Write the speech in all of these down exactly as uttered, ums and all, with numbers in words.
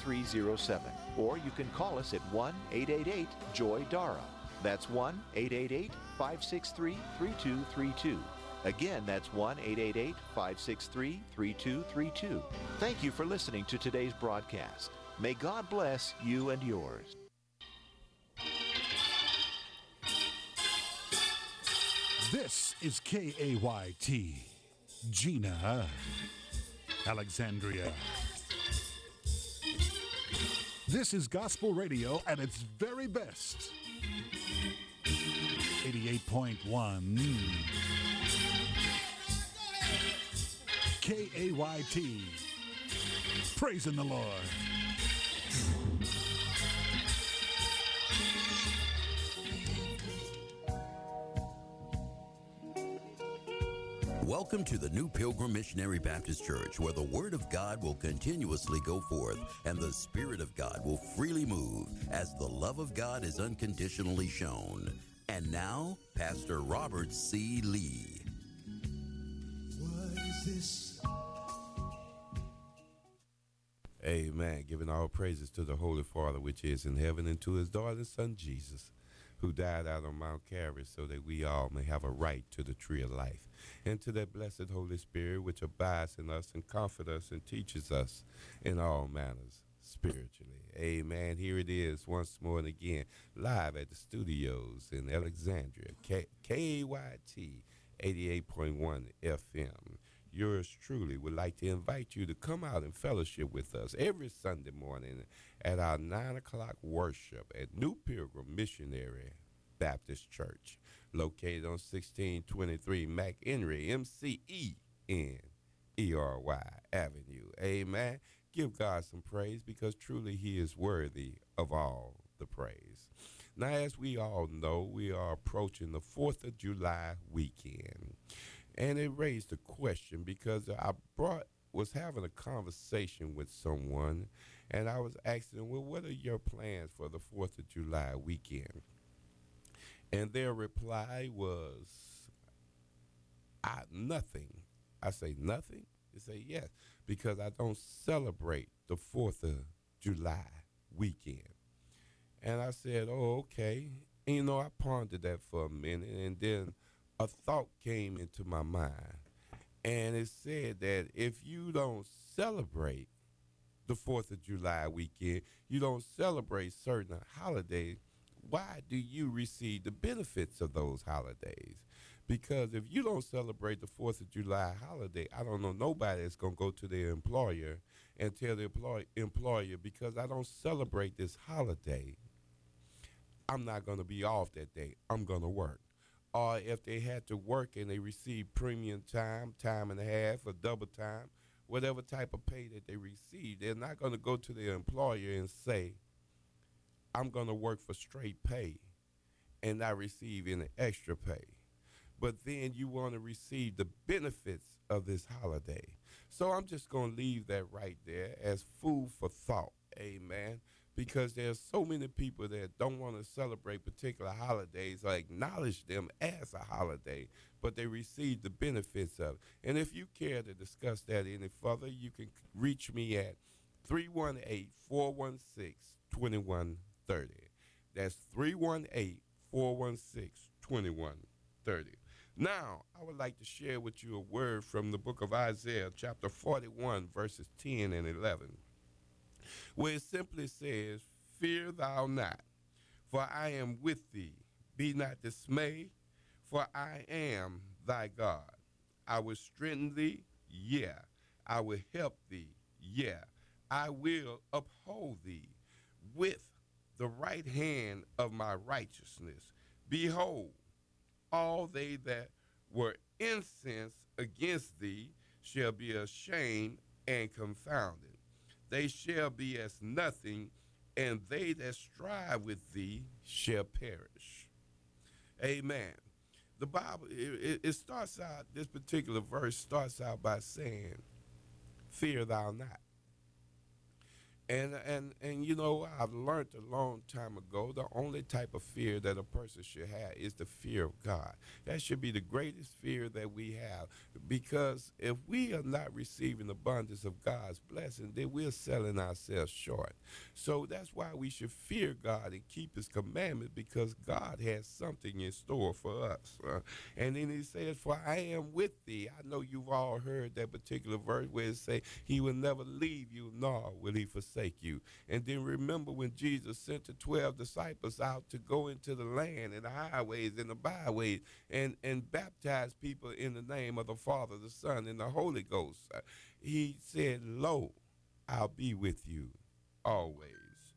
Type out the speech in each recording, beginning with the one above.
three zero seven. Or you can call us at one eight eight eight, joy dara. That's one eight eight eight, five six three, three two three two. Again, that's one eight eight eight, five six three, three two three two. Thank you for listening to today's broadcast. May God bless you and yours. This is K A Y T, Gina, Alexandria. This is gospel radio at its very best. eighty-eight point one K A Y T, praising the Lord. Welcome to the New Pilgrim Missionary Baptist Church, where the Word of God will continuously go forth and the Spirit of God will freely move as the love of God is unconditionally shown. And now, Pastor Robert C. Lee. What is this? Amen. Giving all praises to the Holy Father, which is in heaven, and to his darling Son, Jesus, who died out on Mount Calvary so that we all may have a right to the tree of life, and to that blessed Holy Spirit which abides in us and comforts us and teaches us in all manners spiritually. Amen. Here it is once more and again, live at the studios in Alexandria, K- KAYT eighty-eight point one F M. Yours truly would like to invite you to come out and fellowship with us every Sunday morning at our nine o'clock worship at New Pilgrim Missionary Baptist Church, located on sixteen twenty-three McHenry, M C E N E R Y Avenue. Amen. Give God some praise, because truly he is worthy of all the praise. Now, as we all know, we are approaching the fourth of July weekend. And it raised a question, because I brought was having a conversation with someone, and I was asking them, well, what are your plans for the fourth of July weekend? And their reply was, I, nothing. I say, nothing? They say, yes, because I don't celebrate the fourth of July weekend. And I said, oh, okay. And, you know, I pondered that for a minute, and then a thought came into my mind, and it said that if you don't celebrate the fourth of July weekend, you don't celebrate certain holidays, why do you receive the benefits of those holidays? Because if you don't celebrate the fourth of July holiday, I don't know nobody that's going to go to their employer and tell the employ- employer, because I don't celebrate this holiday, I'm not going to be off that day. I'm going to work. Or if they had to work and they received premium time, time and a half, or double time, whatever type of pay that they receive, they're not going to go to their employer and say, I'm going to work for straight pay and not receive any extra pay. But then you want to receive the benefits of this holiday. So I'm just going to leave that right there as food for thought. Amen. Because there's so many people that don't want to celebrate particular holidays or acknowledge them as a holiday, but they receive the benefits of it. And if you care to discuss that any further, you can reach me at three one eight, four one six, two one three zero. That's three one eight, four one six, two one three zero. Now, I would like to share with you a word from the book of Isaiah, chapter forty-one, verses ten and eleven. Where it simply says, fear thou not, for I am with thee. Be not dismayed, for I am thy God. I will strengthen thee, yeah. I will help thee, yeah. I will uphold thee with the right hand of my righteousness. Behold, all they that were incensed against thee shall be ashamed and confounded. They shall be as nothing, and they that strive with thee shall perish. Amen. The Bible, it, it starts out, this particular verse starts out by saying, fear thou not. And, and and you know, I've learned a long time ago the only type of fear that a person should have is the fear of God. That should be the greatest fear that we have, because if we are not receiving abundance of God's blessing, then we're selling ourselves short. So that's why we should fear God and keep his commandments, because God has something in store for us. Uh, and then he says, for I am with thee. I know you've all heard that particular verse where it say, he will never leave you, nor will he forsake you. And then remember when Jesus sent the twelve disciples out to go into the land and the highways and the byways and, and baptize people in the name of the Father, the Son, and the Holy Ghost. Uh, he said, lo, I'll be with you always.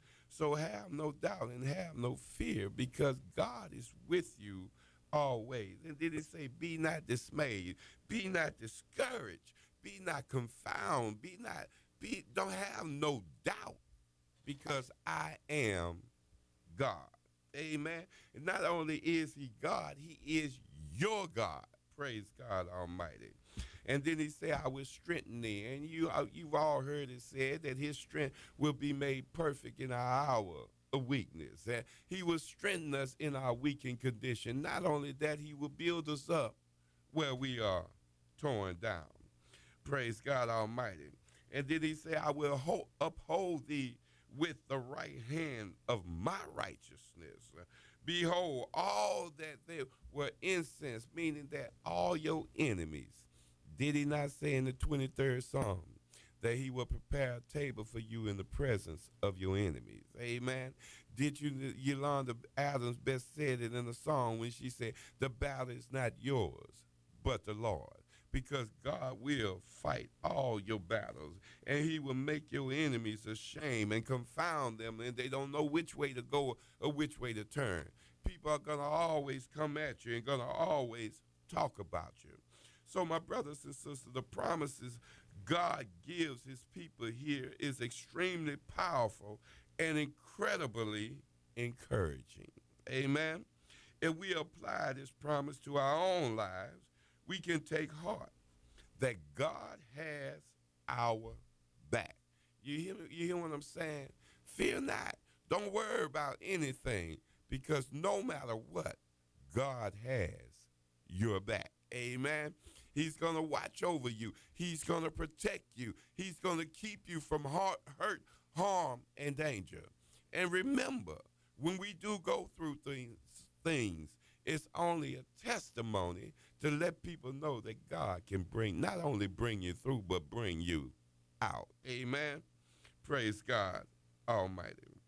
So have no doubt and have no fear, because God is with you always. And then it say, be not dismayed, be not discouraged, be not confounded, be not Be, don't have no doubt, because I am God. Amen. And not only is he God, he is your God. Praise God Almighty. And then he said, I will strengthen thee. And you, uh, you've all heard it said that his strength will be made perfect in our hour of weakness. And he will strengthen us in our weakened condition. Not only that, he will build us up where we are torn down. Praise God Almighty. And then he said, I will hold, uphold thee with the right hand of my righteousness. Behold, all that they were incensed, meaning that all your enemies. Did he not say in the twenty-third Psalm that he will prepare a table for you in the presence of your enemies? Amen. Did you, Yolanda Adams best said it in a song when she said, the battle is not yours, but the Lord. Because God will fight all your battles, and he will make your enemies ashamed and confound them, and they don't know which way to go or which way to turn. People are going to always come at you and going to always talk about you. So my brothers and sisters, the promises God gives his people here is extremely powerful and incredibly encouraging. Amen. If we apply this promise to our own lives, we can take heart that God has our back. You hear, you hear what I'm saying? Fear not. Don't worry about anything, because no matter what, God has your back. Amen. He's going to watch over you. He's going to protect you. He's going to keep you from heart, hurt, harm, and danger. And remember, when we do go through things, things, it's only a testimony to let people know that God can bring, not only bring you through, but bring you out. Amen. Praise God Almighty.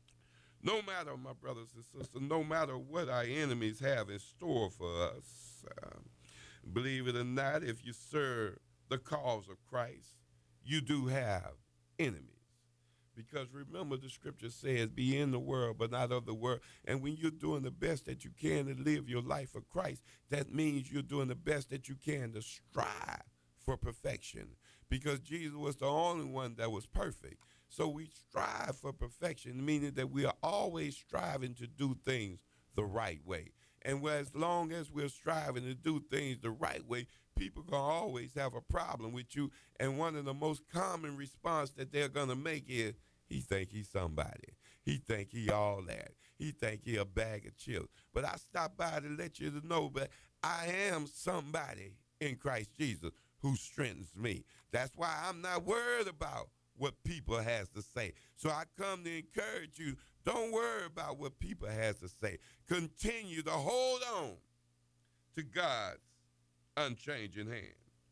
No matter, my brothers and sisters, no matter what our enemies have in store for us, uh, believe it or not, if you serve the cause of Christ, you do have enemies. Because remember, the scripture says, be in the world, but not of the world. And when you're doing the best that you can to live your life for Christ, that means you're doing the best that you can to strive for perfection. Because Jesus was the only one that was perfect. So we strive for perfection, meaning that we are always striving to do things the right way. And as long as we're striving to do things the right way, people are going to always have a problem with you. And one of the most common response that they're going to make is, he think he's somebody. He think he all that. He think he a bag of chips. But I stopped by to let you know that I am somebody in Christ Jesus who strengthens me. That's why I'm not worried about what people has to say. So I come to encourage you, don't worry about what people has to say. Continue to hold on to God's unchanging hand,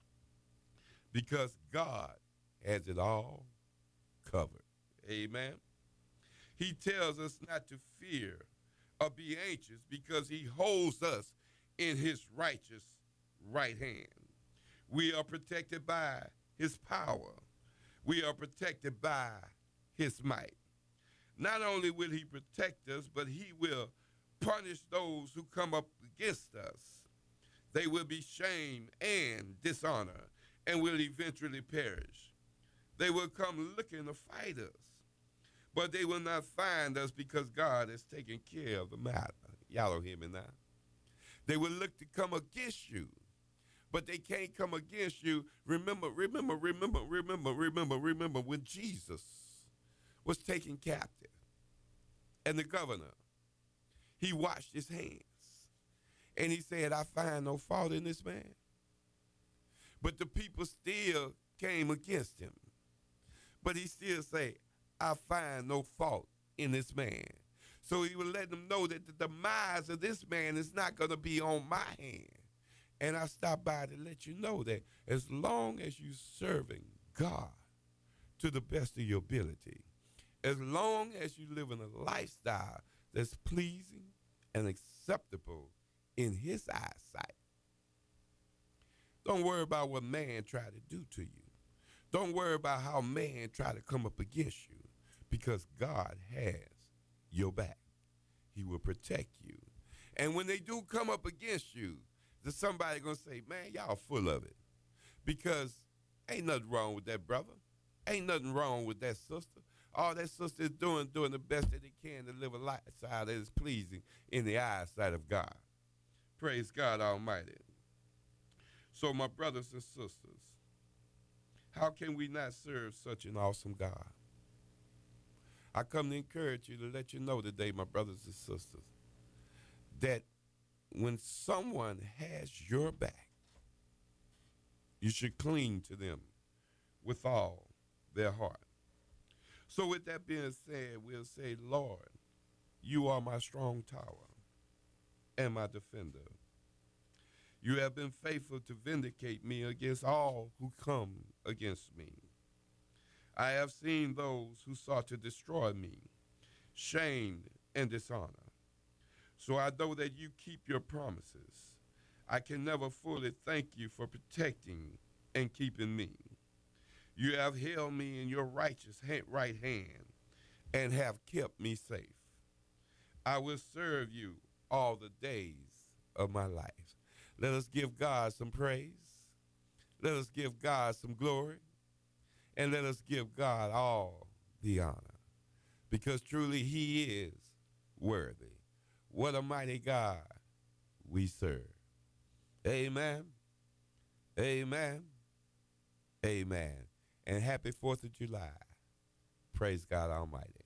because God has it all covered. Amen. He tells us not to fear or be anxious, because he holds us in his righteous right hand. We are protected by his power. We are protected by his might. Not only will he protect us, but he will punish those who come up against us. They will be shamed and dishonored and will eventually perish. They will come looking to fight us, but they will not find us, because God has taken care of the matter. Y'all don't hear me now. They will look to come against you, but they can't come against you. Remember, remember, remember, remember, remember, remember when Jesus was taken captive. And the governor, he washed his hands. And he said, I find no fault in this man. But the people still came against him. But he still said, I find no fault in this man. So he would let them know that the demise of this man is not going to be on my hand. And I stopped by to let you know that as long as you're serving God to the best of your ability, as long as you live in a lifestyle that's pleasing and acceptable in his eyesight, don't worry about what man try to do to you. Don't worry about how man try to come up against you, because God has your back. He will protect you. And when they do come up against you, there's somebody going to say, man, y'all full of it. Because ain't nothing wrong with that brother. Ain't nothing wrong with that sister. All that sister is doing, doing the best that they can to live a lifestyle that is pleasing in the eyesight of God. Praise God Almighty. So my brothers and sisters, how can we not serve such an awesome God? I come to encourage you, to let you know today, my brothers and sisters, that when someone has your back, you should cling to them with all their heart. So with that being said, we'll say, Lord, you are my strong tower and my defender. You have been faithful to vindicate me against all who come against me. I have seen those who sought to destroy me, shamed and dishonored. So I know that you keep your promises. I can never fully thank you for protecting and keeping me. You have held me in your righteous right hand and have kept me safe. I will serve you all the days of my life. Let us give God some praise. Let us give God some glory. And let us give God all the honor, because truly he is worthy. What a mighty God we serve. Amen. Amen. Amen. And happy fourth of July. Praise God Almighty.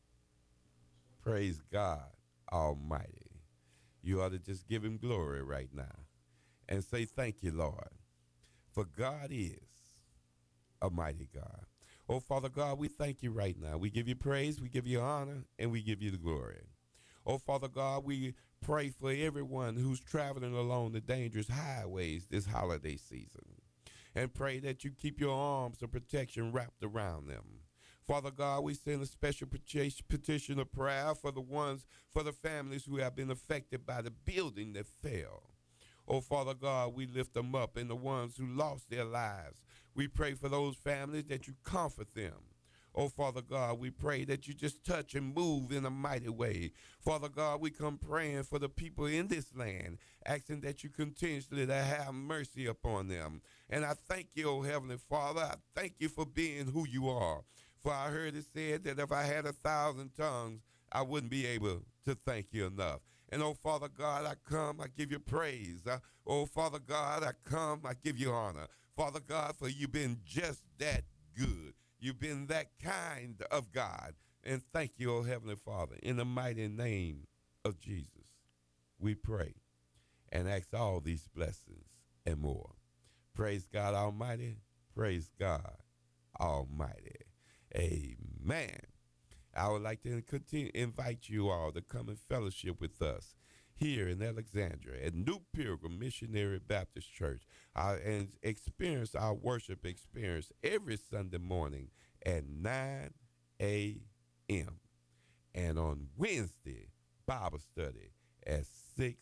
Praise God Almighty. You ought to just give him glory right now and say, thank you, Lord, for God is a mighty God. Oh, Father God, we thank you right now. We give you praise, we give you honor, and we give you the glory. Oh, Father God, we pray for everyone who's traveling along the dangerous highways this holiday season, and pray that you keep your arms of protection wrapped around them. Father God, we send a special petition of prayer for the ones, for the families who have been affected by the building that fell. Oh, Father God, we lift them up, and the ones who lost their lives. We pray for those families that you comfort them. Oh, Father God, we pray that you just touch and move in a mighty way. Father God, we come praying for the people in this land, asking that you continuously to have mercy upon them. And I thank you, oh Heavenly Father. I thank you for being who you are. For I heard it said that if I had a thousand tongues, I wouldn't be able to thank you enough. And, oh, Father God, I come, I give you praise. Uh, oh, Father God, I come, I give you honor. Father God, for you've been just that good. You've been that kind of God. And thank you, oh, Heavenly Father. In the mighty name of Jesus, we pray and ask all these blessings and more. Praise God Almighty. Praise God Almighty. Amen. I would like to continue invite you all to come and fellowship with us here in Alexandria at New Pilgrim Missionary Baptist Church, uh, and experience our worship experience every Sunday morning at nine a.m. and on Wednesday, Bible study at six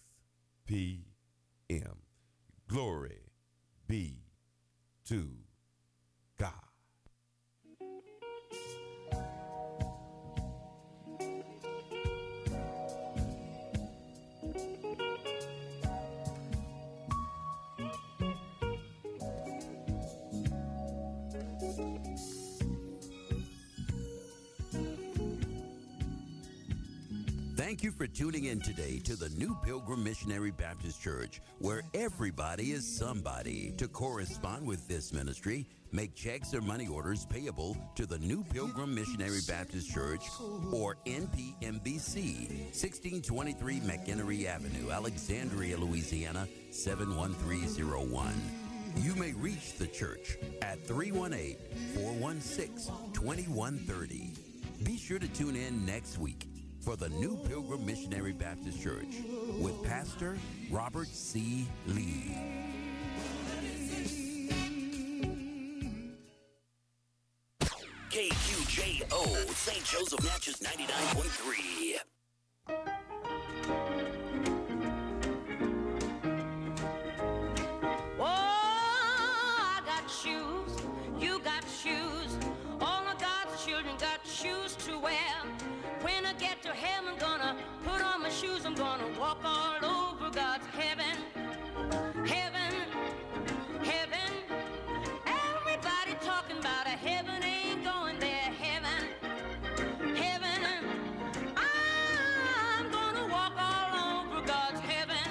p.m. Glory be to God. Thank you for tuning in today to the New Pilgrim Missionary Baptist Church, where everybody is somebody. To correspond with this ministry, make checks or money orders payable to the New Pilgrim Missionary Baptist Church or N P M B C, sixteen twenty-three McHenry Avenue, Alexandria, Louisiana, seven one three zero one. You may reach the church at three one eight, four one six, two one three zero. Be sure to tune in next week for the New Pilgrim Missionary Baptist Church with Pastor Robert C. Lee. K Q J O, Saint Joseph Natchez ninety-nine point three. Oh, I got shoes, you got shoes, all of God's children got shoes to wear. When I get to heaven, gonna put on my shoes, I'm gonna walk all over God's heaven, heaven, heaven. Everybody talking about a heaven, ain't going there, heaven, heaven. I'm gonna walk all over God's heaven.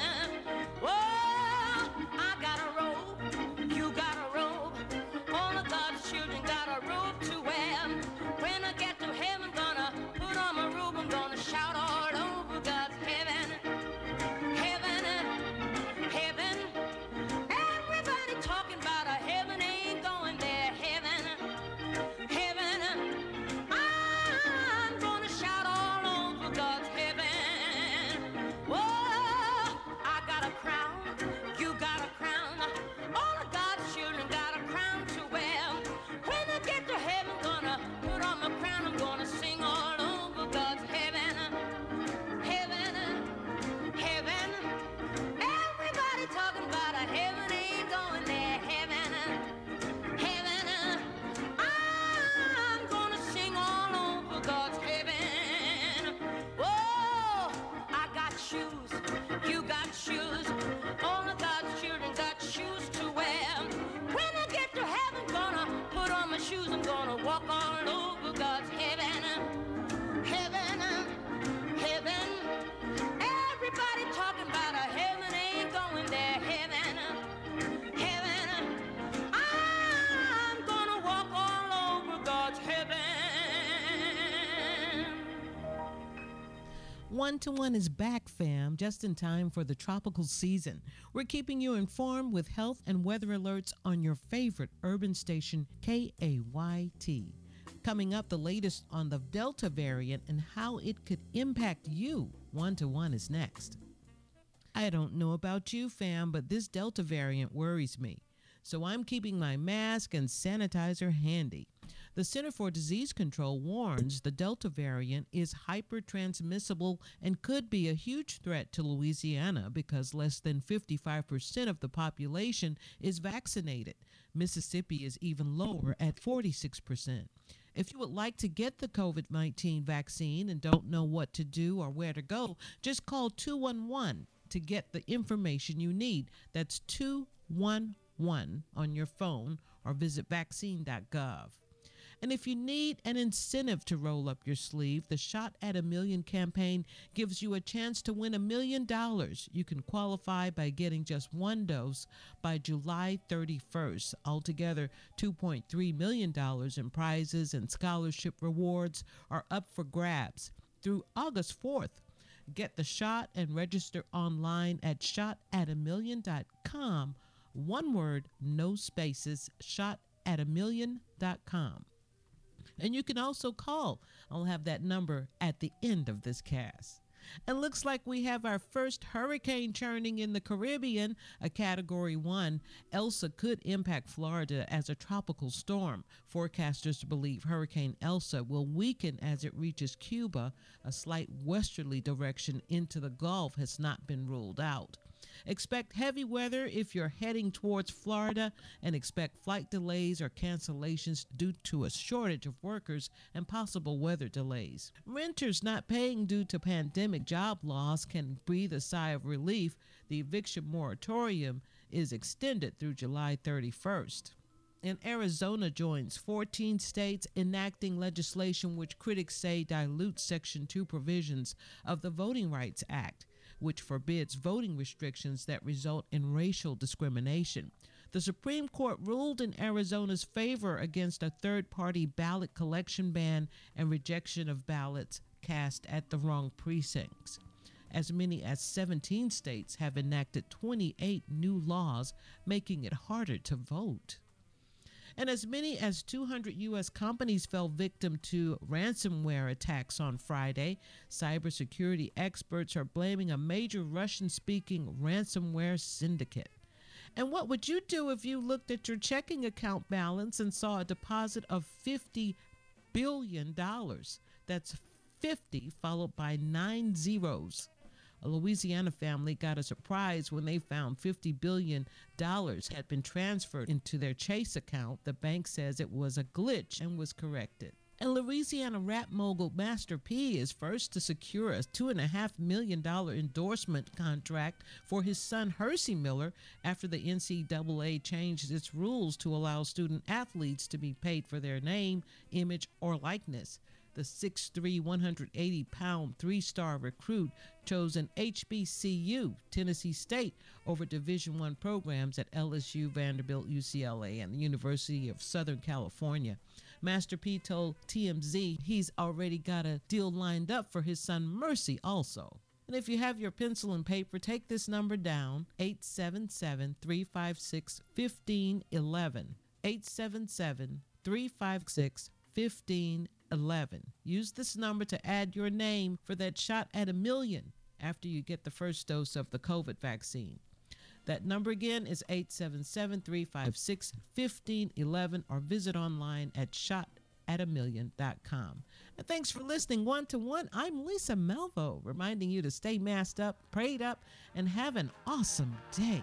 Whoa, I got a robe, you got a robe, all of God's children got a robe to wear. When I get to heaven, gonna put on my robe, I'm gonna shout all over God's heaven, heaven, heaven. Everybody talking about a heaven, ain't going there, heaven, heaven. I'm gonna shout all over God's heaven. Whoa, I got a crown, you got a crown, all of God's children got a crown to wear. When I get to heaven, gonna put on my crown, I'm gonna sing all over God's heaven, heaven, heaven. Everybody talking about a heaven, ain't going there, heaven, heaven. I'm gonna sing all over God's heaven. Whoa, I got shoes, you got shoes, all of God's children got shoes to wear. When I get to heaven, gonna put on my shoes, I'm gonna walk all over God's heaven, heaven, heaven. Everybody talking about a heaven, ain't going there, heaven, heaven. I'm gonna walk all over God's heaven. One to One is back, fam, just in time for the tropical season. We're keeping you informed with health and weather alerts on your favorite urban station, K A Y T. Coming up, the latest on the Delta variant and how it could impact you. One to One is next. I don't know about you, fam, but this Delta variant worries me. So I'm keeping my mask and sanitizer handy. The Center for Disease Control warns the Delta variant is hypertransmissible and could be a huge threat to Louisiana because less than fifty-five percent of the population is vaccinated. Mississippi is even lower at forty-six percent. If you would like to get the COVID nineteen vaccine and don't know what to do or where to go, just call two one one to get the information you need. That's two one one on your phone or visit vaccine dot gov. And if you need an incentive to roll up your sleeve, the Shot at a Million campaign gives you a chance to win a million dollars. You can qualify by getting just one dose by July thirty-first. Altogether, two point three million dollars in prizes and scholarship rewards are up for grabs through August fourth. Get the shot and register online at shot at a million dot com. One word, no spaces, shot at a million dot com. And you can also call. I'll have that number at the end of this cast. And looks like we have our first hurricane churning in the Caribbean, a Category one. Elsa could impact Florida as a tropical storm. Forecasters believe Hurricane Elsa will weaken as it reaches Cuba. A slight westerly direction into the Gulf has not been ruled out. Expect heavy weather if you're heading towards Florida, and expect flight delays or cancellations due to a shortage of workers and possible weather delays. Renters not paying due to pandemic job loss can breathe a sigh of relief. The eviction moratorium is extended through July thirty-first. And Arizona joins fourteen states enacting legislation which critics say dilutes Section two provisions of the Voting Rights Act, which forbids voting restrictions that result in racial discrimination. The Supreme Court ruled in Arizona's favor against a third-party ballot collection ban and rejection of ballots cast at the wrong precincts. As many as seventeen states have enacted twenty-eight new laws, making it harder to vote. And as many as two hundred U S companies fell victim to ransomware attacks on Friday. Cybersecurity experts are blaming a major Russian-speaking ransomware syndicate. And what would you do if you looked at your checking account balance and saw a deposit of fifty billion dollars? That's fifty followed by nine zeros. A Louisiana family got a surprise when they found fifty billion dollars had been transferred into their Chase account. The bank says it was a glitch and was corrected. And Louisiana rap mogul Master P is first to secure a two point five million dollars endorsement contract for his son Hersey Miller after the N C double A changed its rules to allow student athletes to be paid for their name, image, or likeness. The six three, one hundred eighty pound three-star recruit chose an H B C U, Tennessee State, over Division I programs at L S U, Vanderbilt, U C L A, and the University of Southern California. Master P told T M Z he's already got a deal lined up for his son Mercy also. And if you have your pencil and paper, take this number down, eight seven seven, three five six, one five one one, eight seven seven, three five six, one five one one. Use this number to add your name for that shot at a million after you get the first dose of the COVID vaccine. That number again is eight seven seven, three five six, one five one one or visit online at shot at a million dot com. And thanks for listening one to one. I'm Lisa Melvo, reminding you to stay masked up, prayed up, and have an awesome day.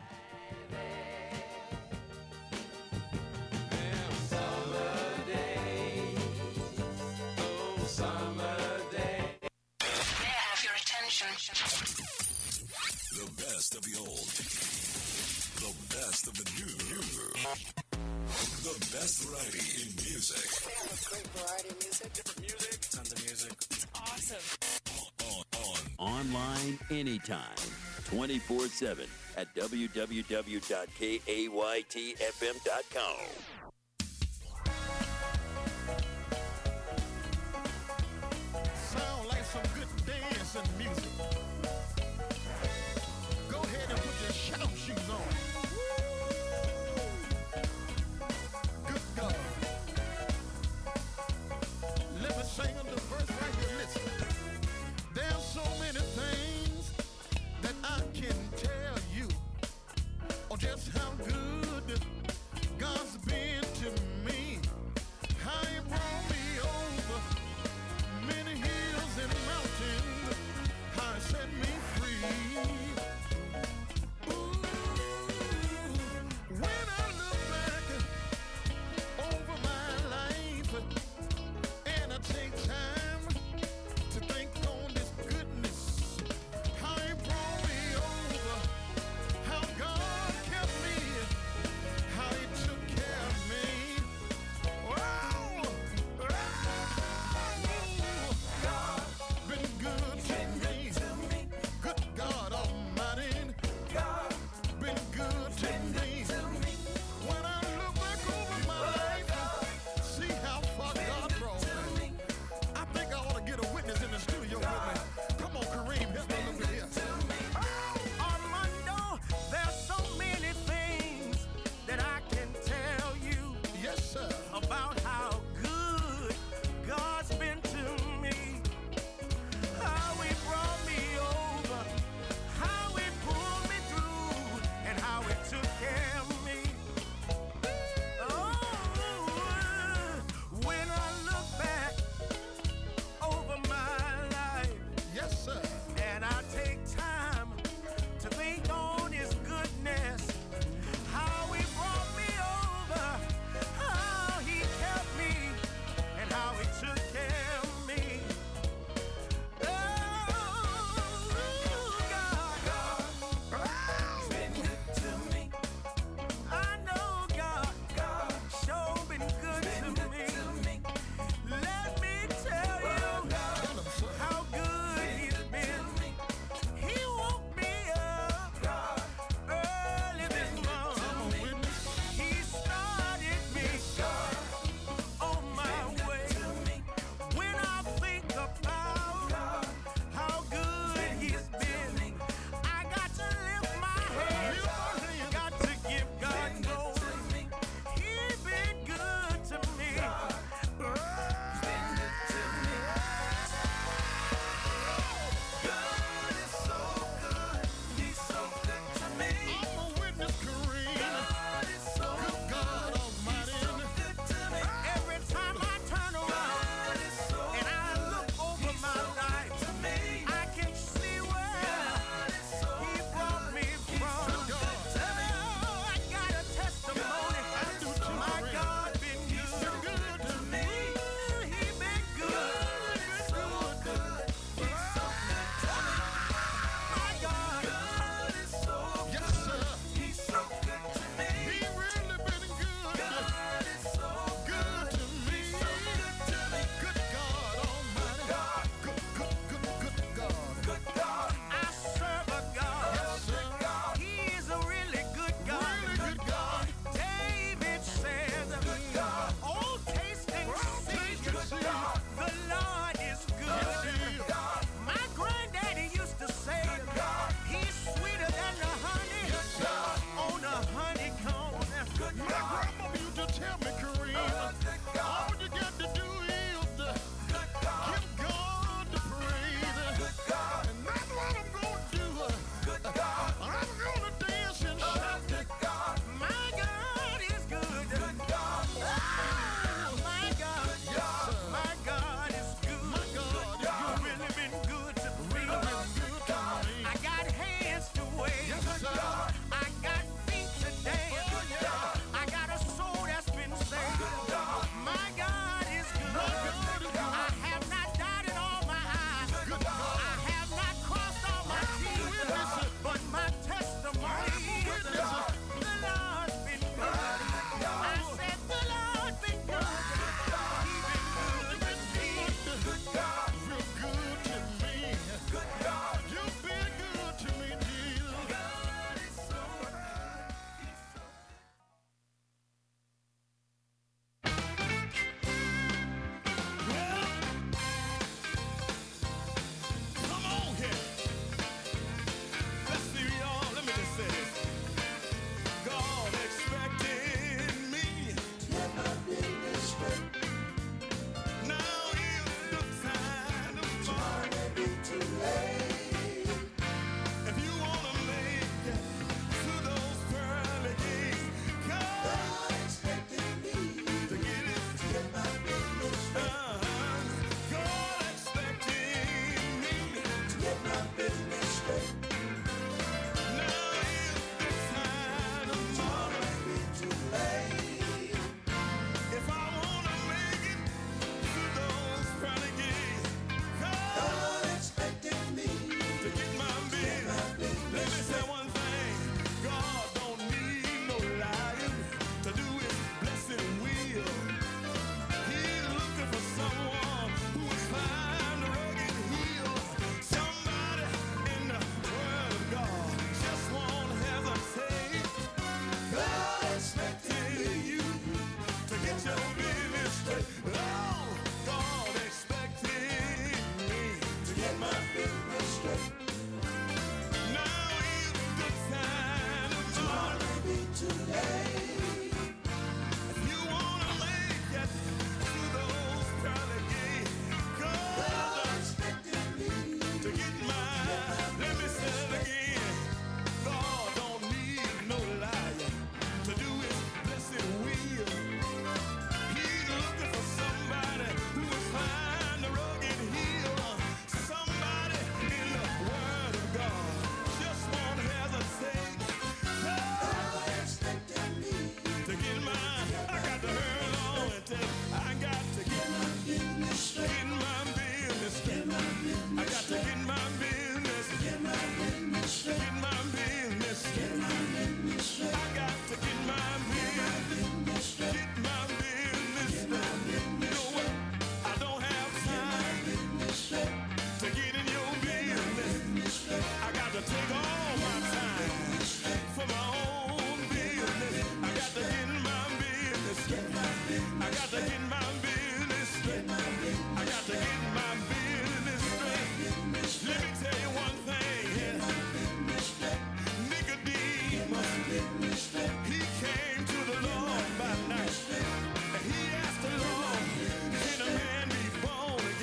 The best of the old. The best of the new. The best variety in music. We have a great variety of music. Different music. Tons of music. It's awesome. On, on. Online anytime, twenty-four seven at w w w dot k a y t f m dot com.